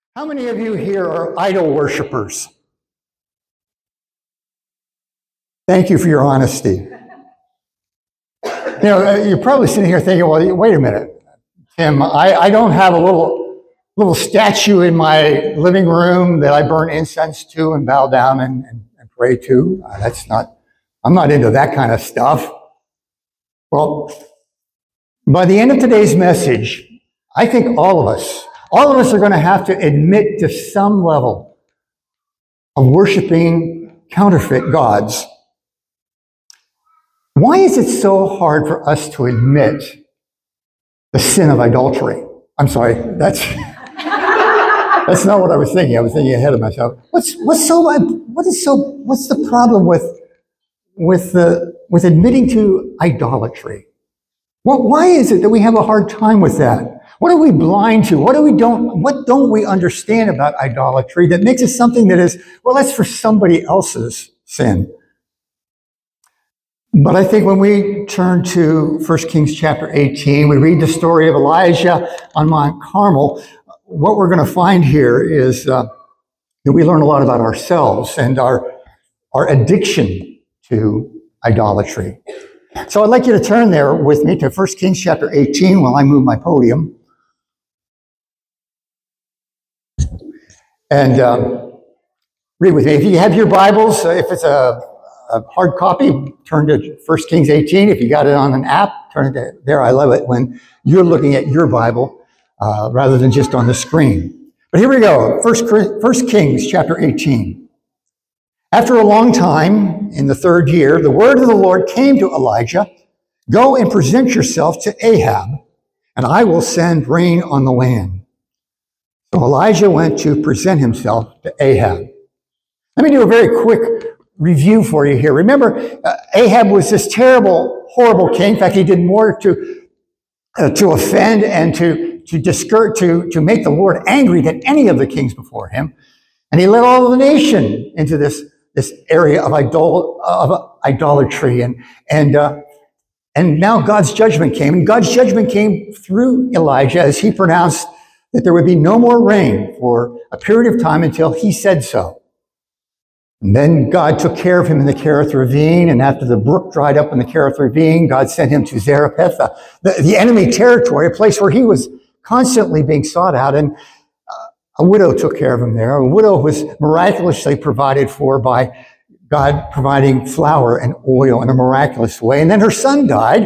How many of you here are idol worshipers? Thank you for your honesty. You're probably sitting here thinking, well, wait a minute, Tim, I don't have a little statue in my living room that I burn incense to and bow down and pray to. I'm not into that kind of stuff. Well, by the end of today's message, I think all of us are going to have to admit to some level of worshiping counterfeit gods. Why is it so hard for us to admit the sin of idolatry? I'm sorry, that's not what I was thinking. I was thinking ahead of myself. What's the problem with admitting to idolatry? Why is it that we have a hard time with that? What are we blind to? What don't we understand about idolatry that makes it something that is, well, that's for somebody else's sin? But I think when we turn to 1 Kings chapter 18, we read the story of Elijah on Mount Carmel. What we're going to find here is that we learn a lot about ourselves and our addiction to idolatry. So I'd like you to turn there with me to 1 Kings chapter 18 while I move my podium. And read with me. If you have your Bibles, if it's a hard copy, turn to 1 Kings 18. If you got it on an app, turn it there. I love it when you're looking at your Bible rather than just on the screen. But here we go. 1 Kings chapter 18. After a long time, in the third year, the word of the Lord came to Elijah, "Go and present yourself to Ahab, and I will send rain on the land." So Elijah went to present himself to Ahab. Let me do a very quick review for you here. Remember, Ahab was this terrible, horrible king. In fact, he did more to offend and to discourage, to make the Lord angry than any of the kings before him. And he led all of the nation into this area of idolatry. And now God's judgment came. And God's judgment came through Elijah as he pronounced that there would be no more rain for a period of time until he said so. And then God took care of him in the Kerith ravine, and after the brook dried up in the Kerith ravine, God sent him to Zarephath, the enemy territory, a place where he was constantly being sought out, and a widow took care of him there. A widow was miraculously provided for by God providing flour and oil in a miraculous way, and then her son died.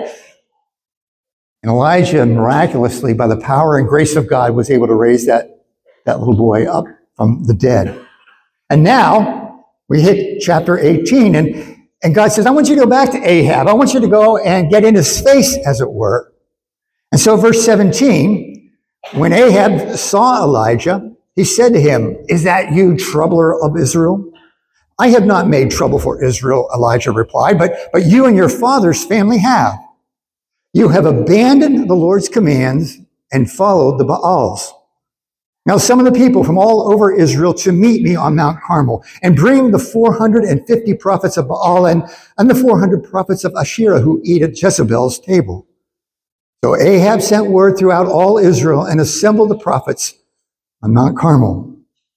And Elijah, miraculously, by the power and grace of God, was able to raise that little boy up from the dead. And now we hit chapter 18, and God says, I want you to go back to Ahab. I want you to go and get in his face, as it were. And so verse 17, when Ahab saw Elijah, he said to him, "Is that you, troubler of Israel?" "I have not made trouble for Israel," Elijah replied, but you and your father's family have. You have abandoned the Lord's commands and followed the Baals. Now some of the people from all over Israel to meet me on Mount Carmel, and bring the 450 prophets of Baal and the 400 prophets of Asherah who eat at Jezebel's table. So Ahab sent word throughout all Israel and assembled the prophets on Mount Carmel.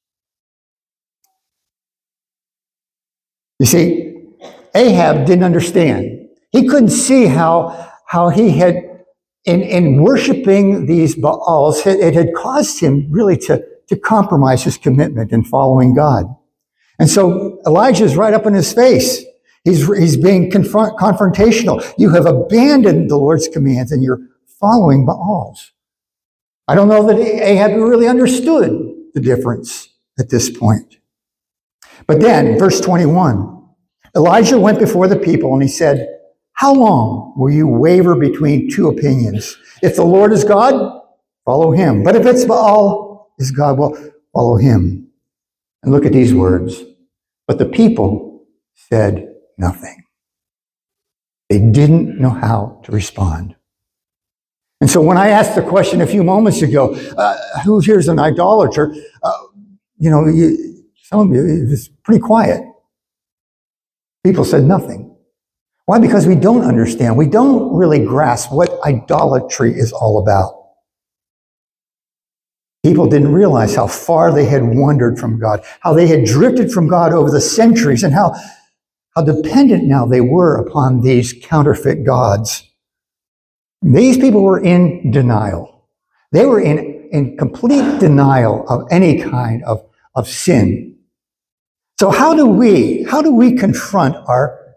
You see, Ahab didn't understand. He couldn't see how he had, in worshiping these Baals, it had caused him really to compromise his commitment in following God. And so Elijah's right up in his face. He's being confrontational. You have abandoned the Lord's commands and you're following Baals. I don't know that Ahab really understood the difference at this point. But then, verse 21, Elijah went before the people and he said, "How long will you waver between two opinions? If the Lord is God, follow him. But if it's Baal is God, well, follow him." And look at these words. But the people said nothing. They didn't know how to respond. And so when I asked the question a few moments ago, who here is an idolater? Some of you, it was pretty quiet. People said nothing. Why? Because we don't understand. We don't really grasp what idolatry is all about. People didn't realize how far they had wandered from God, how they had drifted from God over the centuries, and how dependent now they were upon these counterfeit gods. These people were in denial. They were in complete denial of any kind of sin. So how do we confront our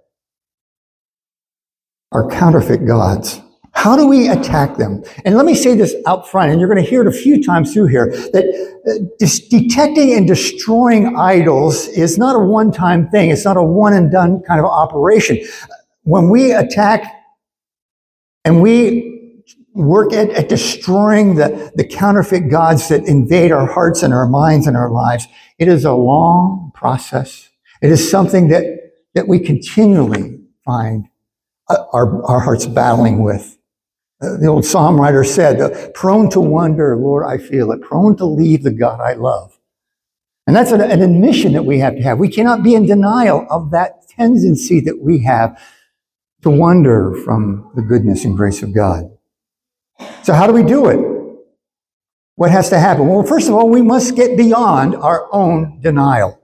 counterfeit gods? How do we attack them? And let me say this out front, and you're going to hear it a few times through here, that detecting and destroying idols is not a one-time thing. It's not a one-and-done kind of operation. When we attack and we work at destroying the counterfeit gods that invade our hearts and our minds and our lives, it is a long process. It is something that we continually find our hearts battling with. The old psalm writer said, prone to wonder, Lord, I feel it. Prone to leave the God I love. And that's an admission that we have to have. We cannot be in denial of that tendency that we have to wander from the goodness and grace of God. So how do we do it? What has to happen? Well, first of all, we must get beyond our own denial.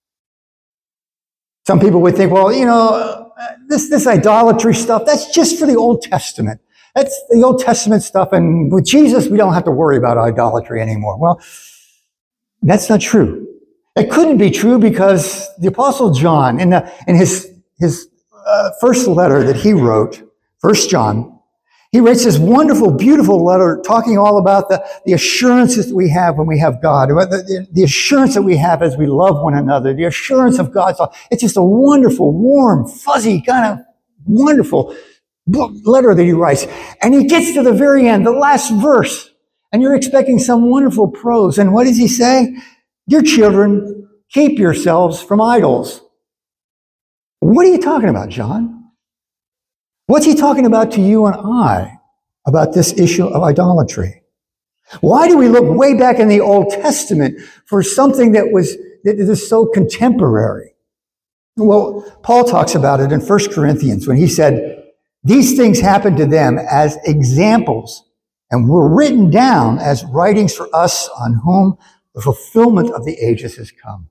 Some people would think, well, this idolatry stuff, that's just for the Old Testament. That's the Old Testament stuff, and with Jesus, we don't have to worry about idolatry anymore. Well, that's not true. It couldn't be true because the Apostle John, in his first letter that he wrote, 1 John, he writes this wonderful, beautiful letter talking all about the assurances that we have when we have God, the assurance that we have as we love one another, the assurance of God's love. It's just a wonderful, warm, fuzzy, kind of wonderful letter that he writes. And he gets to the very end, the last verse, and you're expecting some wonderful prose. And what does he say? Dear children, keep yourselves from idols. What are you talking about, John? What's he talking about to you and I about this issue of idolatry? Why do we look way back in the Old Testament for something that is so contemporary? Well, Paul talks about it in 1 Corinthians when he said, these things happened to them as examples and were written down as writings for us on whom the fulfillment of the ages has come.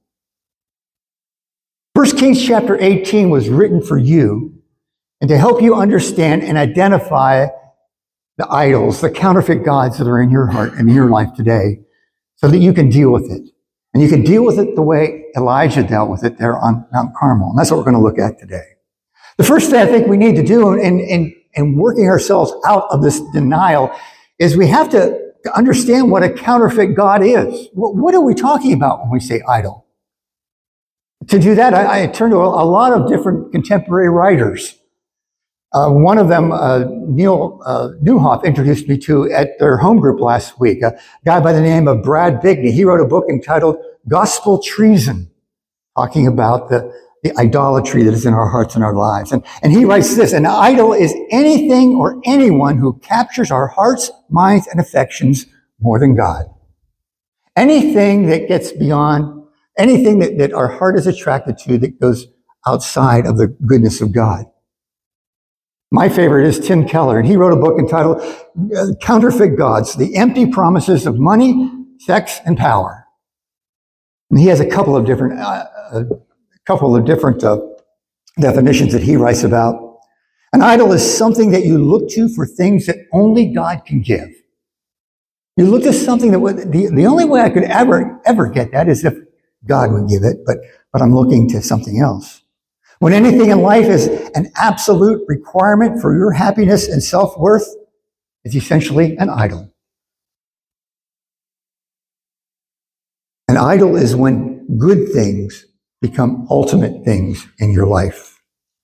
1 Kings chapter 18 was written for you and to help you understand and identify the idols, the counterfeit gods that are in your heart and in your life today so that you can deal with it. And you can deal with it the way Elijah dealt with it there on Mount Carmel. And that's what we're going to look at today. The first thing I think we need to do in working ourselves out of this denial is we have to understand what a counterfeit God is. What are we talking about when we say idol? To do that, I turn to a lot of different contemporary writers. One of them, Neil Newhoff, introduced me to at their home group last week, a guy by the name of Brad Bigney. He wrote a book entitled Gospel Treason, talking about the idolatry that is in our hearts and our lives. And he writes this, an idol is anything or anyone who captures our hearts, minds, and affections more than God. Anything that gets beyond, anything that our heart is attracted to that goes outside of the goodness of God. My favorite is Tim Keller, and he wrote a book entitled Counterfeit Gods, the Empty Promises of Money, Sex, and Power. And he has a couple of different definitions that he writes about. An idol is something that you look to for things that only God can give. You look to something that the only way I could ever get that is if God would give it, but I'm looking to something else. When anything in life is an absolute requirement for your happiness and self-worth, it's essentially an idol. An idol is when good things become ultimate things in your life.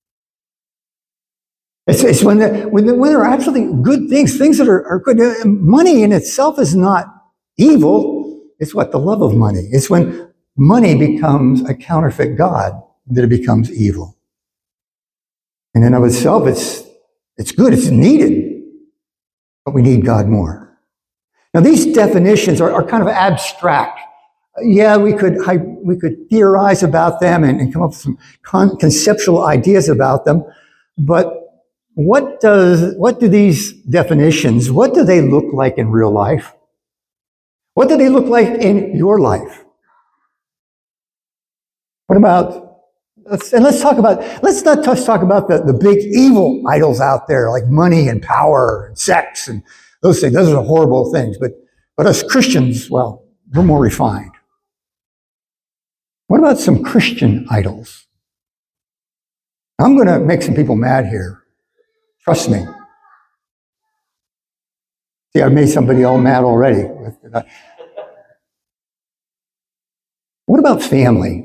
It's when there are absolutely good things that are good. Money in itself is not evil. It's what? The love of money. It's when money becomes a counterfeit God that it becomes evil. And in of itself, it's good, it's needed, but we need God more. Now, these definitions are kind of abstract. Yeah, we could theorize about them and come up with some conceptual ideas about them, but what do these definitions, what do they look like in real life? What do they look like in your life? What about, let's not just talk about the big evil idols out there, like money and power and sex and those things. Those are horrible things. But us Christians, well, we're more refined. What about some Christian idols? I'm going to make some people mad here. Trust me. See, I've made somebody all mad already. What about family?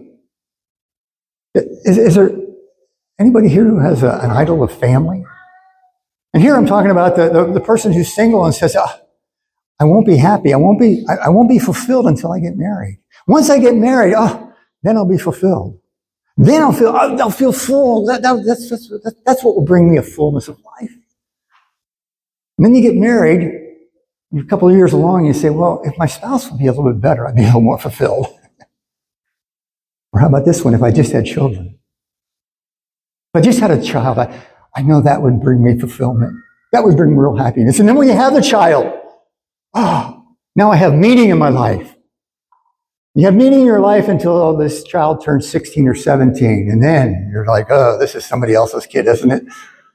Is there anybody here who has an idol of family? And here I'm talking about the person who's single and says, I won't be happy. I won't be fulfilled until I get married. Once I get married, then I'll be fulfilled. Then I'll feel full. That's what will bring me a fullness of life. And then you get married, a couple of years along, and you say, well, if my spouse would be a little bit better, I'd be a little more fulfilled. Or how about this one, if I just had children? If I just had a child, I know that would bring me fulfillment. That would bring real happiness. And then when you have the child, now I have meaning in my life. You have meaning in your life until this child turns 16 or 17. And then you're like, this is somebody else's kid, isn't it?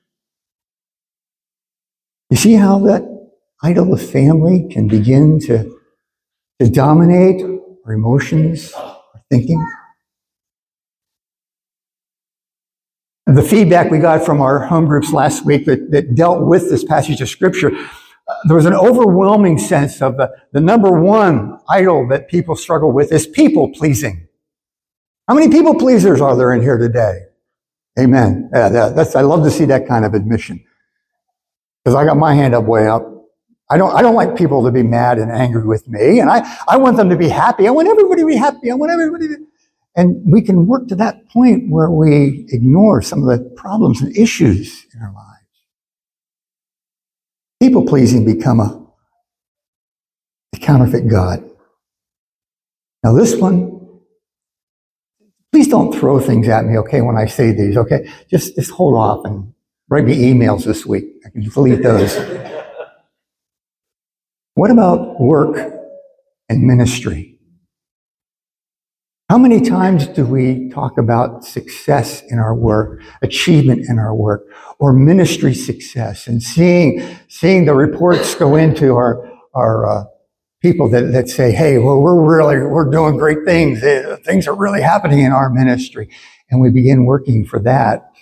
You see how that idol of family can begin to dominate our emotions, our thinking? The feedback we got from our home groups last week that dealt with this passage of Scripture, there was an overwhelming sense of the number one idol that people struggle with is people-pleasing. How many people-pleasers are there in here today? Amen. I love to see that kind of admission. Because I got my hand up way up. I don't like people to be mad and angry with me, and I want them to be happy. I want everybody to be happy. I want everybody to... And we can work to that point where we ignore some of the problems and issues in our lives. People-pleasing become a counterfeit God. Now this one, please don't throw things at me, okay, when I say these, okay? Just hold off and write me emails this week. I can delete those. What about work and ministry? How many times do we talk about success in our work, achievement in our work, or ministry success, and seeing the reports go into our people that say, hey, well, we're doing great things. Things are really happening in our ministry. And we begin working for that.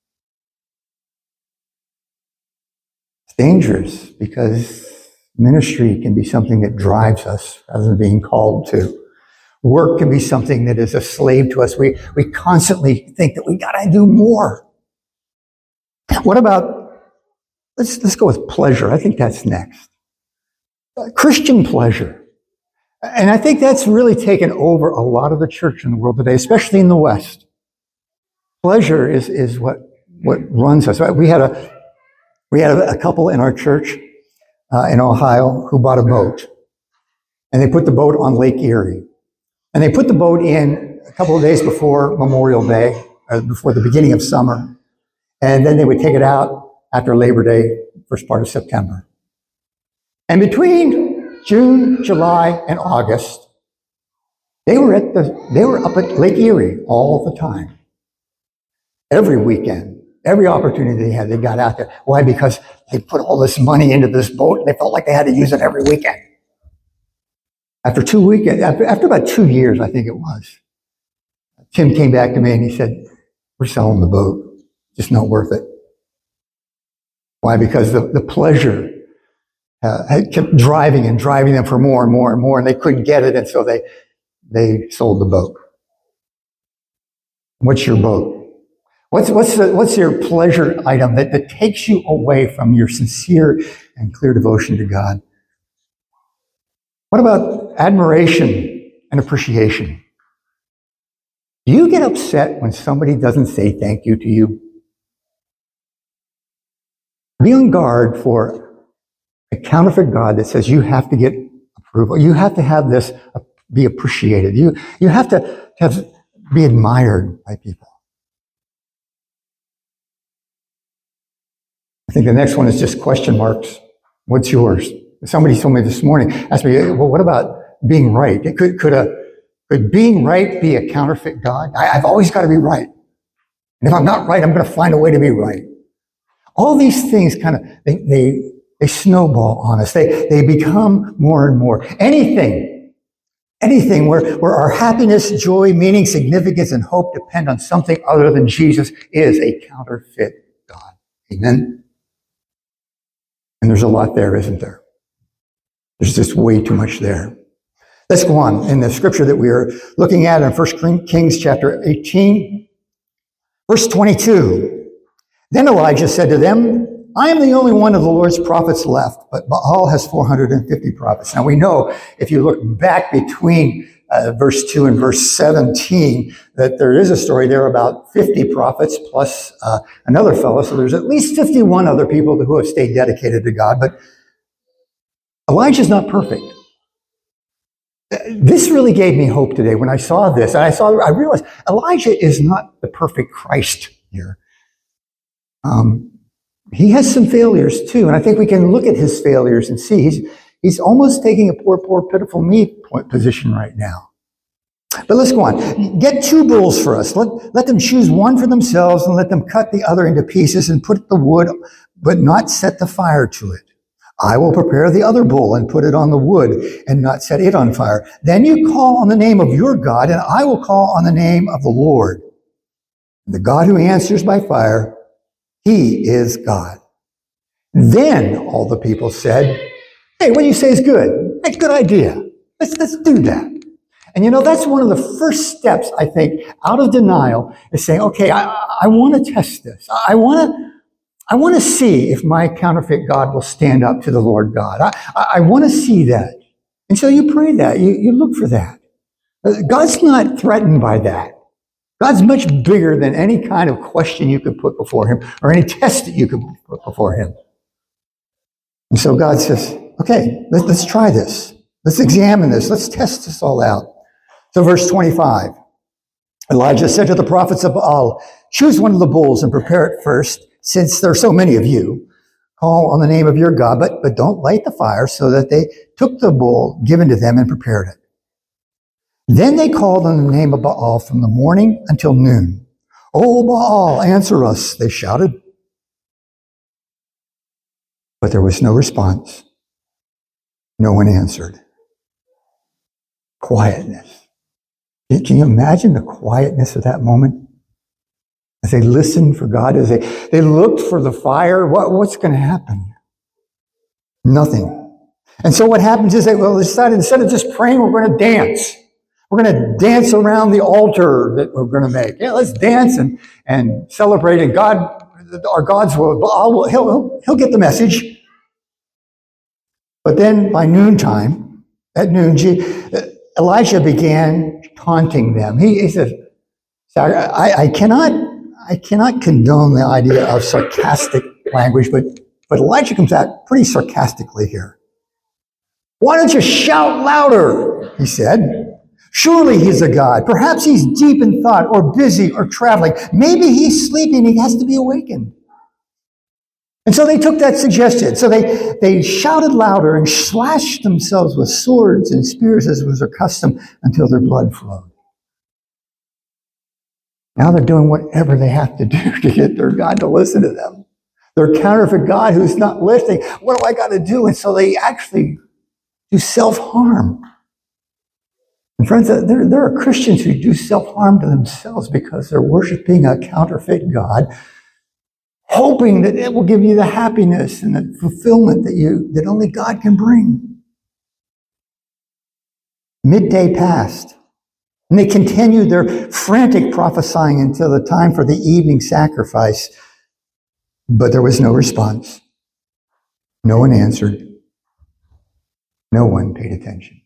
It's dangerous because ministry can be something that drives us rather than being called to. Work can be something that is a slave to us. We constantly think that we gotta do more. What about, let's go with pleasure. I think that's next. Christian pleasure. And I think that's really taken over a lot of the church in the world today, especially in the West. Pleasure is what runs us. We had a couple in our church in Ohio who bought a boat. And they put the boat on Lake Erie. And they put the boat in a couple of days before Memorial Day, or before the beginning of summer. And then they would take it out after Labor Day, first part of September. And between June, July, and August, they were up at Lake Erie all the time. Every weekend, every opportunity they had, they got out there. Why? Because they put all this money into this boat, and they felt like they had to use it every weekend. After about 2 years, I think it was, Tim came back to me and he said, we're selling the boat. Just not worth it. Why? Because the pleasure had kept driving them for more and more and more, and they couldn't get it, and so they sold the boat. What's your boat? What's your pleasure item that takes you away from your sincere and clear devotion to God? What about admiration and appreciation? Do you get upset when somebody doesn't say thank you to you? Be on guard for a counterfeit God that says you have to get approval. You have to have this be appreciated. You have to be admired by people. I think the next one is just question marks. What's yours? Somebody told me this morning, asked me, well, what about being right. Could being right be a counterfeit God? I've always got to be right. And if I'm not right, I'm going to find a way to be right. All these things kind of, they snowball on us. They become more and more. Anything where our happiness, joy, meaning, significance, and hope depend on something other than Jesus is a counterfeit God. Amen? And there's a lot there, isn't there? There's just way too much there. Let's go on. In the scripture that we are looking at in 1 Kings chapter 18, verse 22. Then Elijah said to them, I am the only one of the Lord's prophets left, but Baal has 450 prophets. Now we know, if you look back between verse 2 and verse 17, that there is a story there about 50 prophets plus another fellow. So there's at least 51 other people who have stayed dedicated to God. But Elijah's not perfect. This really gave me hope today when I saw this. And I realized Elijah is not the perfect Christ here. He has some failures too. And I think we can look at his failures and see he's almost taking a poor, pitiful me position right now. But let's go on. Get 2 bulls for us. Let them choose one for themselves and let them cut the other into pieces and put the wood, but not set the fire to it. I will prepare the other bull and put it on the wood and not set it on fire. Then you call on the name of your God, and I will call on the name of the Lord. The God who answers by fire, he is God. Then all the people said, hey, what you say is good. That's a good idea. Let's do that. And that's one of the first steps, I think, out of denial is saying, okay, I want to test this. I want to see if my counterfeit God will stand up to the Lord God. I want to see that. And so you pray that. You look for that. God's not threatened by that. God's much bigger than any kind of question you could put before him or any test that you could put before him. And so God says, okay, let's try this. Let's examine this. Let's test this all out. So verse 25, Elijah said to the prophets of Baal, choose one of the bulls and prepare it first, since there are so many of you. Call on the name of your God, but don't light the fire. So that they took the bull given to them and prepared it. Then they called on the name of Baal from the morning until noon. Oh, Baal, answer us, they shouted. But there was no response. No one answered. Quietness. Can you imagine the quietness of that moment? As they listened for God, as they looked for the fire, what's going to happen? Nothing. And so what happens is they decided, instead of just praying, we're going to dance. We're going to dance around the altar that we're going to make. Yeah, let's dance and celebrate. And God, our God's will, he'll get the message. But then by noontime, at noon, Elijah began taunting them. He said, I cannot condone the idea of sarcastic language, but Elijah comes out pretty sarcastically here. Why don't you shout louder? He said. Surely he's a God. Perhaps he's deep in thought or busy or traveling. Maybe he's sleeping. He has to be awakened. And so they took that suggestion. So they shouted louder and slashed themselves with swords and spears as was their custom until their blood flowed. Now they're doing whatever they have to do to get their God to listen to them. Their counterfeit God who's not listening. What do I got to do? And so they actually do self-harm. And friends, there are Christians who do self-harm to themselves because they're worshiping a counterfeit God, hoping that it will give you the happiness and the fulfillment that only God can bring. Midday passed, and they continued their frantic prophesying until the time for the evening sacrifice, but there was no response. No one answered. No one paid attention.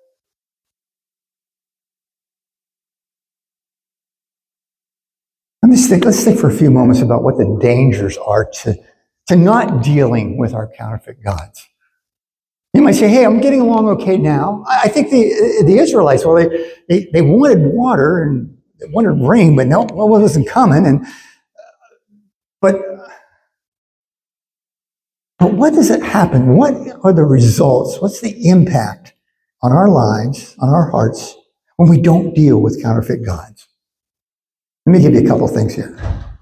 Let's think for a few moments about what the dangers are to not dealing with our counterfeit gods. You might say, hey, I'm getting along okay now. I think the Israelites, well, they wanted water and they wanted rain, but no, well, it wasn't coming. But what does it happen? What are the results? What's the impact on our lives, on our hearts, when we don't deal with counterfeit gods. Let me give you a couple things here.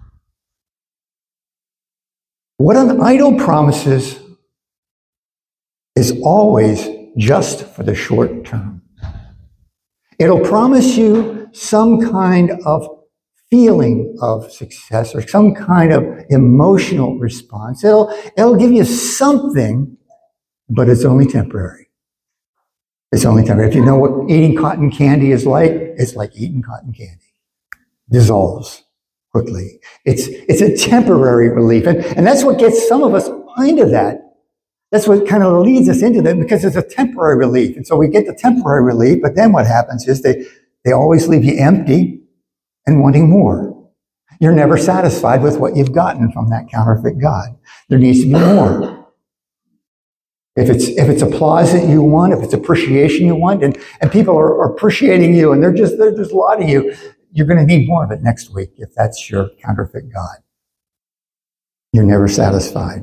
What an idol promises is always just for the short term. It'll promise you some kind of feeling of success or some kind of emotional response. It'll give you something, but it's only temporary. It's only temporary. If you know what eating cotton candy is like, it's like eating cotton candy. Dissolves quickly. It's a temporary relief. And that's what gets some of us into that. That's what kind of leads us into that, because it's a temporary relief. And so we get the temporary relief, but then what happens is they always leave you empty and wanting more. You're never satisfied with what you've gotten from that counterfeit God. There needs to be more. If it's applause that you want, if it's appreciation you want, and people are appreciating you and they're just lauding you, you're going to need more of it next week if that's your counterfeit God. You're never satisfied.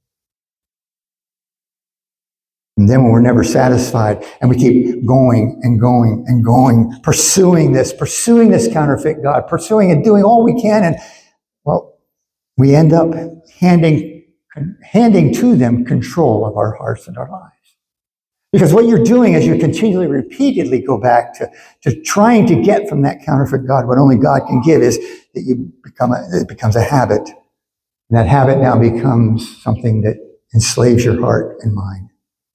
And then when we're never satisfied and we keep going and going and going, pursuing this counterfeit God, pursuing and doing all we can, and well, we end up handing to them control of our hearts and our lives. Because what you're doing is you continually, repeatedly go back to trying to get from that counterfeit God what only God can give, is that it becomes a habit. And that habit now becomes something that enslaves your heart and mind.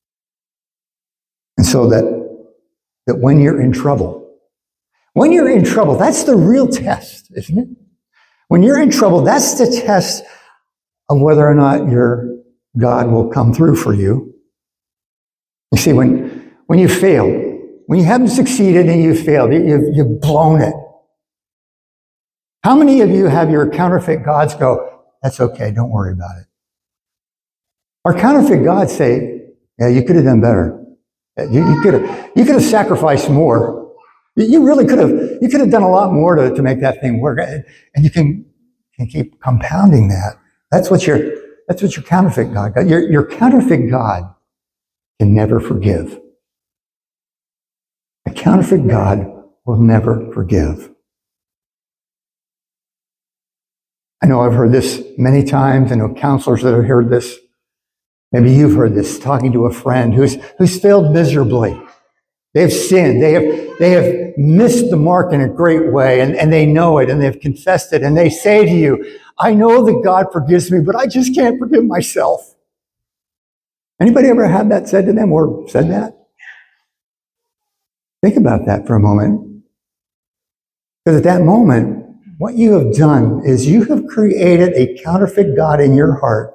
And so that when you're in trouble, that's the real test, isn't it? When you're in trouble, that's the test of whether or not your God will come through for you. You see, when you fail, when you haven't succeeded and you've failed, you've blown it. How many of you have your counterfeit gods go, that's okay, don't worry about it? Our counterfeit gods say, yeah, you could have done better. You could have sacrificed more. You really could have. You could have done a lot more to make that thing work. And you can keep compounding that. That's what your counterfeit God. Your counterfeit God can never forgive. A counterfeit God will never forgive. I know I've heard this many times. I know counselors that have heard this. Maybe you've heard this, talking to a friend who's failed miserably. They've sinned. They have missed the mark in a great way, and they know it, and they've confessed it, and they say to you, I know that God forgives me, but I just can't forgive myself. Anybody ever had that said to them or said that? Think about that for a moment. Because at that moment, what you have done is you have created a counterfeit God in your heart.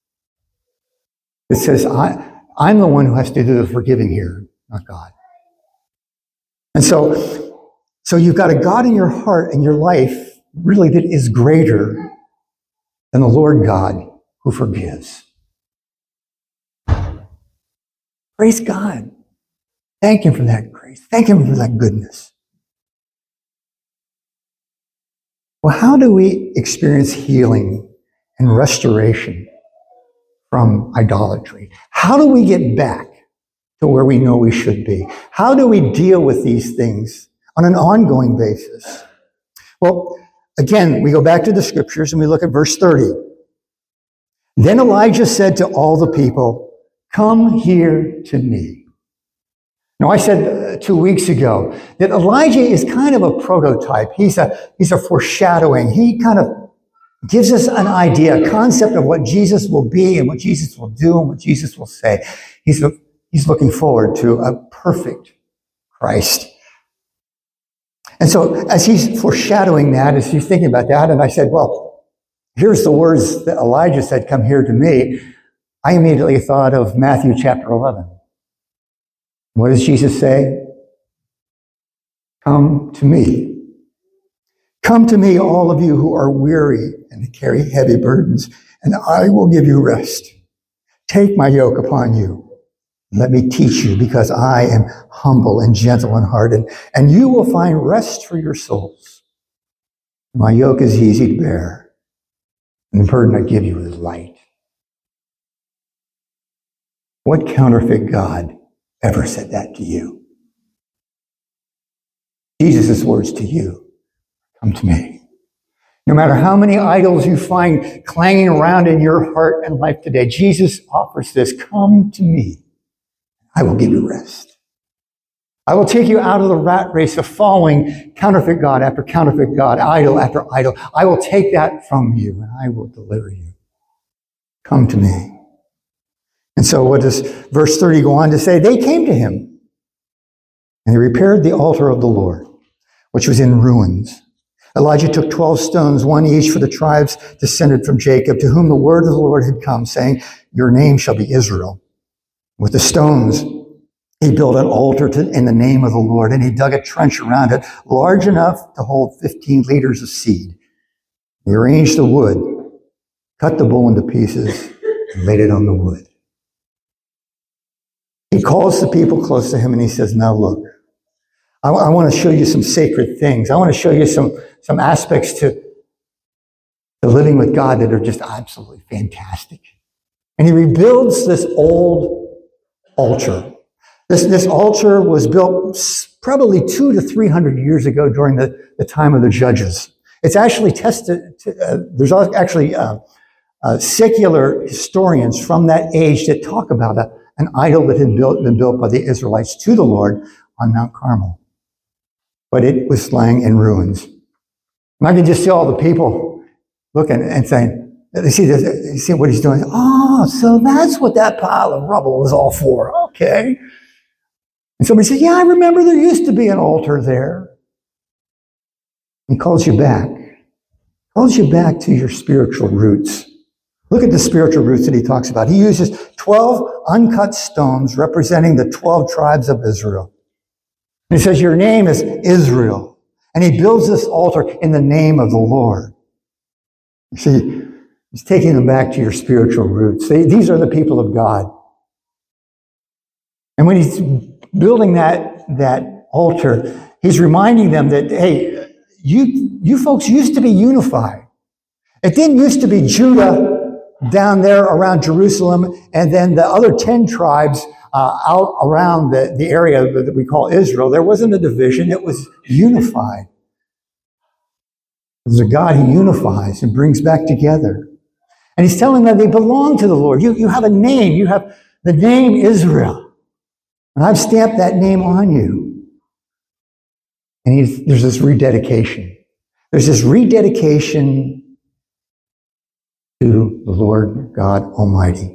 It says, I'm the one who has to do the forgiving here, not God. And so you've got a God in your heart and your life, really, that is greater than the Lord God who forgives. Praise God. Thank Him for that grace. Thank Him for that goodness. Well, how do we experience healing and restoration from idolatry? How do we get back to where we know we should be? How do we deal with these things on an ongoing basis? Well, again, we go back to the scriptures and we look at verse 30. Then Elijah said to all the people, come here to me. Now, I said 2 weeks ago that Elijah is kind of a prototype. He's a foreshadowing. He kind of gives us an idea, a concept of what Jesus will be and what Jesus will do and what Jesus will say. He's looking forward to a perfect Christ. And so as he's foreshadowing that, as he's thinking about that, and I said, well, here's the words that Elijah said, come here to me. I immediately thought of Matthew chapter 11. What does Jesus say? Come to me. Come to me, all of you who are weary and carry heavy burdens, and I will give you rest. Take my yoke upon you. Let me teach you, because I am humble and gentle in heart, and you will find rest for your souls. My yoke is easy to bear, and the burden I give you is light. What counterfeit God ever said that to you. Jesus' words to you, come to me. No matter how many idols you find clanging around in your heart and life today, Jesus offers this, come to me. I will give you rest. I will take you out of the rat race of following counterfeit God after counterfeit God, idol after idol. I will take that from you and I will deliver you. Come to me. And so what does verse 30 go on to say? They came to him and they repaired the altar of the Lord, which was in ruins. Elijah took 12 stones, one each for the tribes descended from Jacob, to whom the word of the Lord had come, saying, your name shall be Israel. With the stones, he built an altar in the name of the Lord, and he dug a trench around it, large enough to hold 15 liters of seed. He arranged the wood, cut the bull into pieces, and laid it on the wood. He calls the people close to him, and he says, now look, I want to show you some sacred things. I want to show you some aspects to living with God that are just absolutely fantastic. And he rebuilds this old altar. This altar was built probably 200 to 300 years ago during the time of the judges. It's actually tested. There's actually secular historians from that age that talk about an idol that had been built by the Israelites to the Lord on Mount Carmel. But it was lying in ruins. And I can just see all the people looking and saying, you see what he's doing? Oh, so that's what that pile of rubble was all for. Okay. And somebody says, yeah, I remember there used to be an altar there. He calls you back. Calls you back to your spiritual roots. Look at the spiritual roots that he talks about. He uses 12 uncut stones representing the 12 tribes of Israel. And he says, your name is Israel. And he builds this altar in the name of the Lord. You see, he's taking them back to your spiritual roots. These are the people of God. And when he's building that altar, he's reminding them that, hey, you folks used to be unified. It didn't used to be Judah down there around Jerusalem and then the other 10 tribes out around the area that we call Israel. There wasn't a division. It was unified. There's a God who unifies and brings back together. And he's telling them they belong to the Lord. You have a name. You have the name Israel. And I've stamped that name on you. And there's this rededication. There's this rededication to the Lord God Almighty.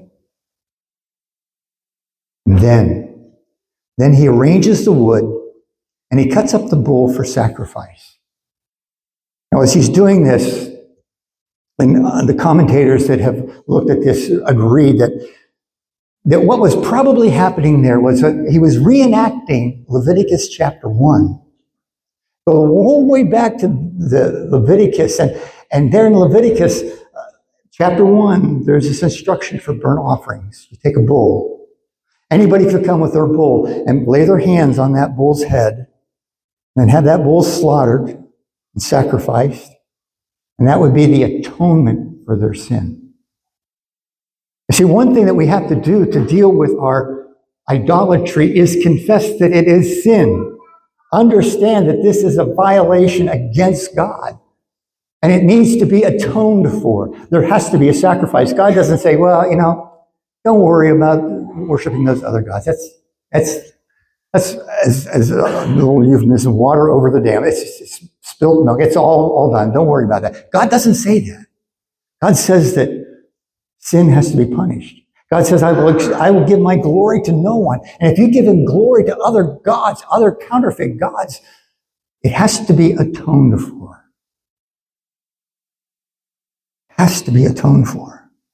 And then he arranges the wood and he cuts up the bull for sacrifice. Now, as he's doing this, and the commentators that have looked at this agree that what was probably happening there was that he was reenacting Leviticus chapter 1. Go the whole way back to the Leviticus, and there in Leviticus chapter 1, there's this instruction for burnt offerings. You take a bull. Anybody could come with their bull and lay their hands on that bull's head and have that bull slaughtered and sacrificed. And that would be the atonement for their sin. You see, one thing that we have to do to deal with our idolatry is confess that it is sin. Understand that this is a violation against God. And it needs to be atoned for. There has to be a sacrifice. God doesn't say, well, don't worry about worshiping those other gods. That's as a little euphemism, water over the dam. It's spilled milk. It's all done. Don't worry about that. God doesn't say that. God says that sin has to be punished. God says, I will give my glory to no one. And if you give him glory to other gods, other counterfeit gods, it has to be atoned for. It has to be atoned for.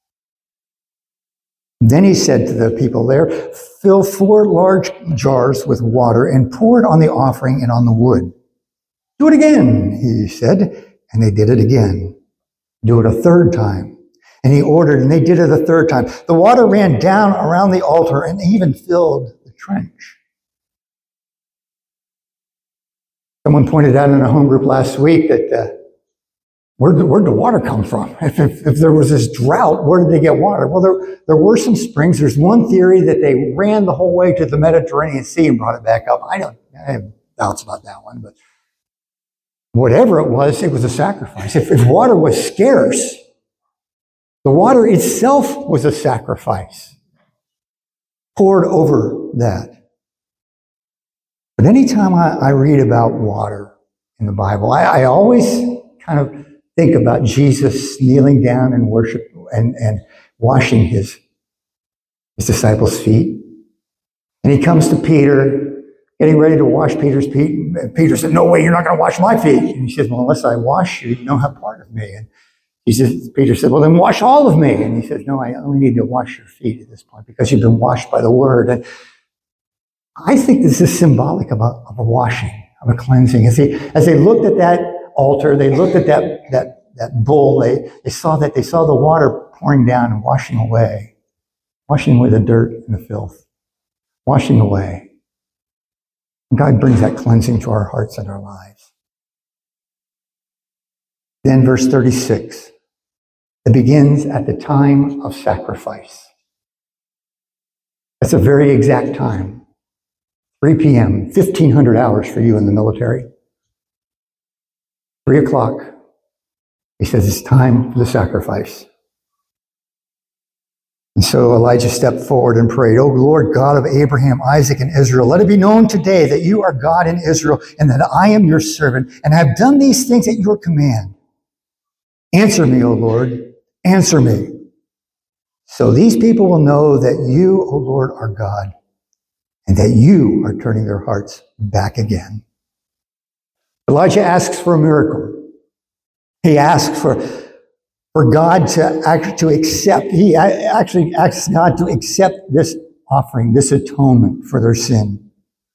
Then he said to the people there, fill 4 large jars with water and pour it on the offering and on the wood. Do it again, he said, and they did it again. Do it a third time. And he ordered, and they did it a third time. The water ran down around the altar and even filled the trench. Someone pointed out in a home group last week that where'd the water come from? If there was this drought, where did they get water? Well, there were some springs. There's one theory that they ran the whole way to the Mediterranean Sea and brought it back up. I have doubts about that one, but whatever it was a sacrifice. If water was scarce, the water itself was a sacrifice poured over that. But anytime I read about water in the Bible, I always kind of think about Jesus kneeling down and worship and washing his disciples' feet. And he comes to Peter, getting ready to wash Peter's feet. And Peter said, "No way, you're not going to wash my feet." And he says, "Well, unless I wash you, you don't have part of me." And Peter said, "Well, then wash all of me." And he says, "No, I only need to wash your feet at this point because you've been washed by the word." And I think this is symbolic of a washing, of a cleansing. As they looked at that altar, they looked at that bull, they saw the water pouring down and washing away the dirt and the filth, washing away. And God brings that cleansing to our hearts and our lives. Then verse 36, it begins at the time of sacrifice. That's a very exact time. 3 p.m., 1,500 hours for you in the military. 3 o'clock, he says it's time for the sacrifice. And so Elijah stepped forward and prayed, "O Lord God of Abraham, Isaac, and Israel, let it be known today that you are God in Israel and that I am your servant and have done these things at your command. Answer me, O Lord, answer me. So these people will know that you, O Lord, are God and that you are turning their hearts back again." Elijah asks for a miracle. He asks for God to accept. He actually asks God to accept this offering, this atonement for their sin.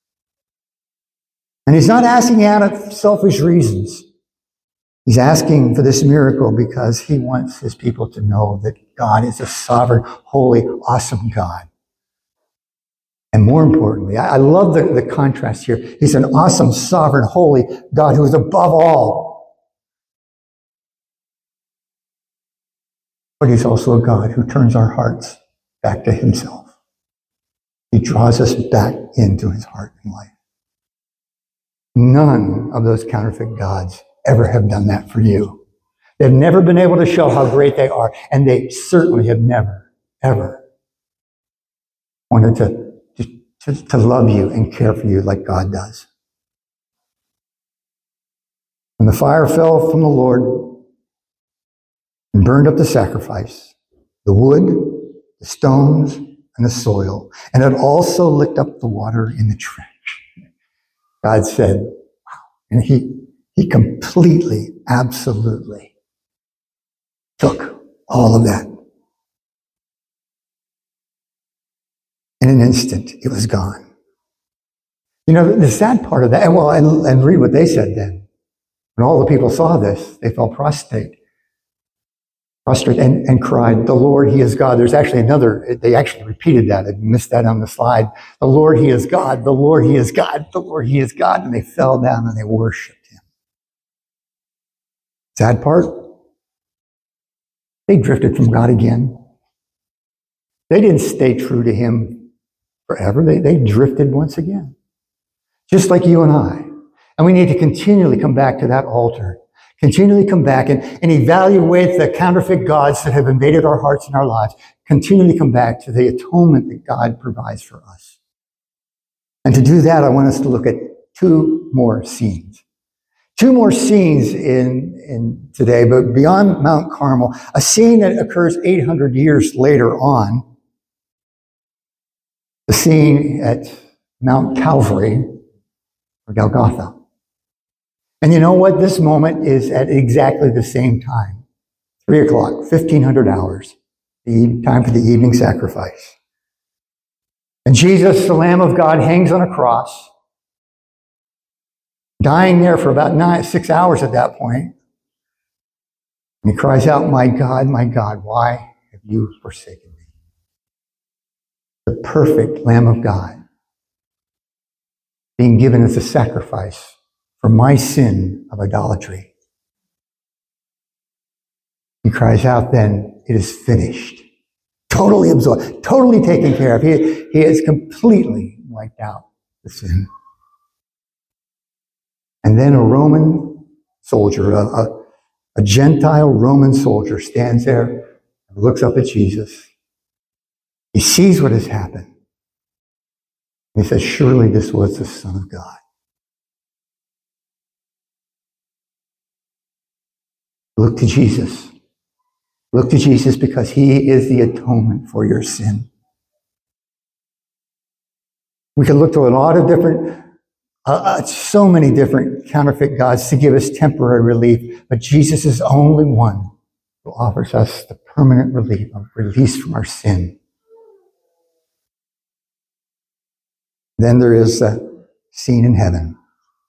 And he's not asking out of selfish reasons. He's asking for this miracle because he wants his people to know that God is a sovereign, holy, awesome God. And more importantly, I love the contrast here. He's an awesome, sovereign, holy God who is above all. But he's also a God who turns our hearts back to himself. He draws us back into his heart and life. None of those counterfeit gods ever have done that for you. They've never been able to show how great they are, and they certainly have never, ever wanted to love you and care for you like God does. When the fire fell from the Lord and burned up the sacrifice, the wood, the stones, and the soil, and it also licked up the water in the trench. God said, wow. And he completely, absolutely took all of that. In an instant, it was gone. You know, the sad part of that, and read what they said then. When all the people saw this, they fell prostrate and cried, "The Lord, he is God." There's actually they actually repeated that. I missed that on the slide. "The Lord, he is God. The Lord, he is God. The Lord, he is God." And they fell down and they worshiped him. Sad part, they drifted from God again. They didn't stay true to him forever. They drifted once again. Just like you and I. And we need to continually come back to that altar. Continually come back and evaluate the counterfeit gods that have invaded our hearts and our lives. Continually come back to the atonement that God provides for us. And to do that, I want us to look at two more scenes. Two more scenes in today, but beyond Mount Carmel, a scene that occurs 800 years later on. The scene at Mount Calvary, or Golgotha. And you know what? This moment is at exactly the same time. 3 o'clock, 1,500 hours, the time for the evening sacrifice. And Jesus, the Lamb of God, hangs on a cross, dying there for about 6 hours at that point. And he cries out, my God, why have you forsaken me?" The perfect Lamb of God being given as a sacrifice for my sin of idolatry. He cries out then, it is finished. Totally absorbed, totally taken care of. He has completely wiped out the sin. And then a Roman soldier, a Gentile Roman soldier stands there and looks up at Jesus. He sees what has happened. He says, surely this was the Son of God. Look to Jesus. Look to Jesus because he is the atonement for your sin. We can look to a lot of different, so many different counterfeit gods to give us temporary relief, but Jesus is the only one who offers us the permanent relief of release from our sin. Then there is a scene in heaven.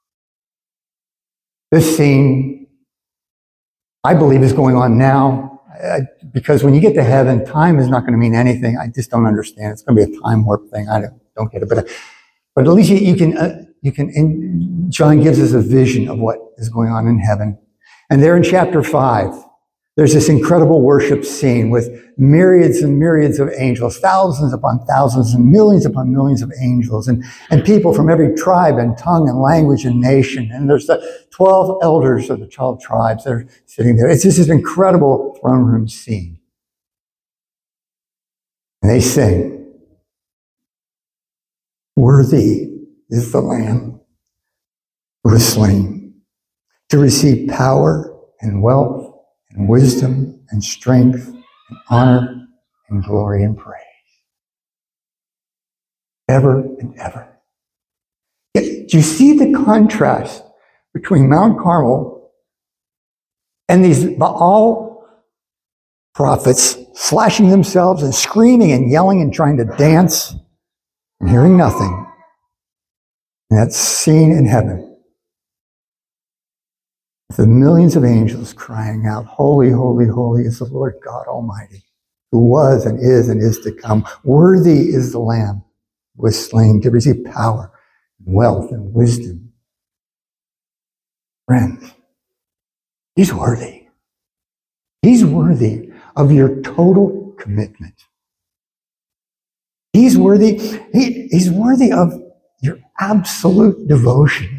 This scene, I believe, is going on now. Because when you get to heaven, time is not going to mean anything. I just don't understand. It's going to be a time warp thing. I don't get it. But at least you can. John gives us a vision of what is going on in heaven. And there in chapter 5, there's this incredible worship scene with myriads and myriads of angels, thousands upon thousands and millions upon millions of angels, and people from every tribe and tongue and language and nation. And there's the 12 elders of the 12 tribes that are sitting there. It's just this incredible throne room scene. And they sing, worthy is the Lamb who was slain to receive power and wealth and wisdom and strength and honor and glory and praise. Ever and ever. Yet, do you see the contrast between Mount Carmel and these Baal prophets slashing themselves and screaming and yelling and trying to dance and hearing nothing? And that scene in heaven. The millions of angels crying out, holy, holy, holy is the Lord God Almighty, who was and is to come. Worthy is the Lamb who was slain to receive power, and wealth, and wisdom. Friends, he's worthy. He's worthy of your total commitment. He's worthy of your absolute devotion.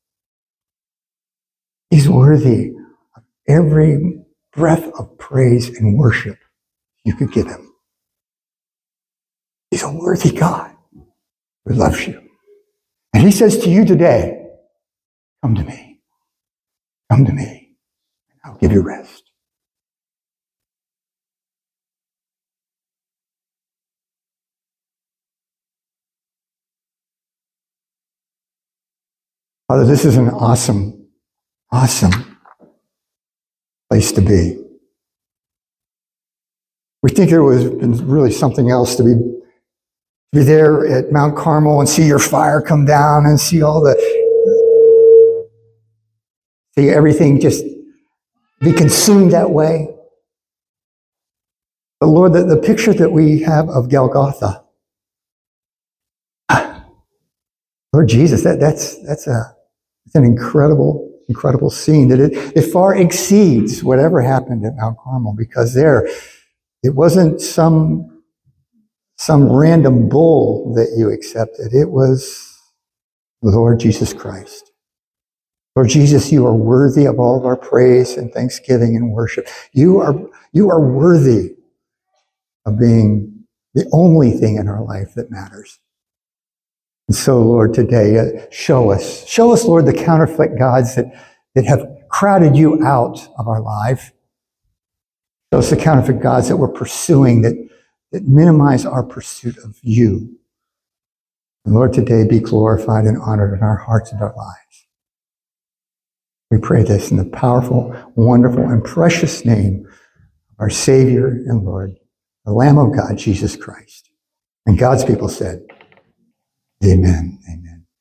He's worthy of every breath of praise and worship you could give him. He's a worthy God who loves you. And he says to you today, come to me. Come to me. I'll give you rest. Father, this is an awesome place to be. We think there was really something else to be there at Mount Carmel and see your fire come down and see see everything just be consumed that way. But Lord, the picture that we have of Golgotha, Lord Jesus, that's an incredible scene that it far exceeds whatever happened at Mount Carmel, because there it wasn't some random bull that you accepted. It was the Lord Jesus Christ. Lord Jesus, you are worthy of all of our praise and thanksgiving and worship. You are worthy of being the only thing in our life that matters. And so, Lord, today, show us, Lord, the counterfeit gods that have crowded you out of our life. Show us the counterfeit gods that we're pursuing that minimize our pursuit of you. And Lord, today be glorified and honored in our hearts and our lives. We pray this in the powerful, wonderful, and precious name of our Savior and Lord, the Lamb of God, Jesus Christ. And God's people said, Amen. Amen.